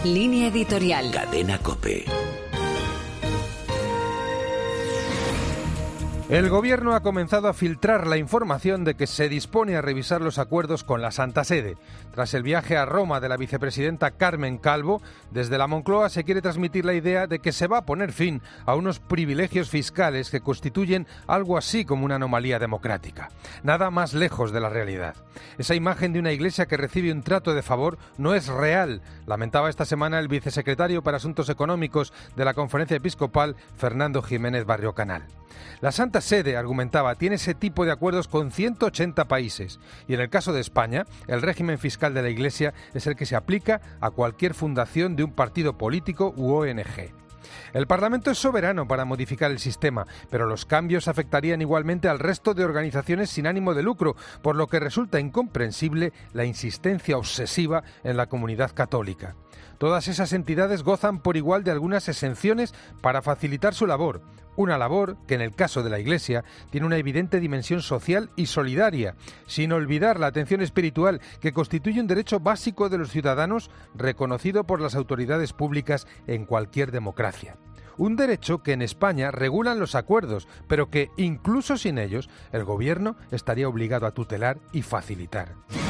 Línea editorial. Cadena COPE. El Gobierno ha comenzado a filtrar la información de que se dispone a revisar los acuerdos con la Santa Sede. Tras el viaje a Roma de la vicepresidenta Carmen Calvo, desde la Moncloa se quiere transmitir la idea de que se va a poner fin a unos privilegios fiscales que constituyen algo así como una anomalía democrática. Nada más lejos de la realidad. Esa imagen de una iglesia que recibe un trato de favor no es real, lamentaba esta semana el vicesecretario para Asuntos Económicos de la Conferencia Episcopal, Fernando Jiménez Barrio Canal. La Santa Sede, argumentaba, tiene ese tipo de acuerdos con 180 países y en el caso de España, el régimen fiscal de la Iglesia es el que se aplica a cualquier fundación de un partido político u ONG. El Parlamento es soberano para modificar el sistema, pero los cambios afectarían igualmente al resto de organizaciones sin ánimo de lucro, por lo que resulta incomprensible la insistencia obsesiva en la comunidad católica. Todas esas entidades gozan por igual de algunas exenciones para facilitar su labor, una labor que en el caso de la Iglesia tiene una evidente dimensión social y solidaria, sin olvidar la atención espiritual que constituye un derecho básico de los ciudadanos reconocido por las autoridades públicas en cualquier democracia. Un derecho que en España regulan los acuerdos, pero que, incluso sin ellos, el Gobierno estaría obligado a tutelar y facilitar.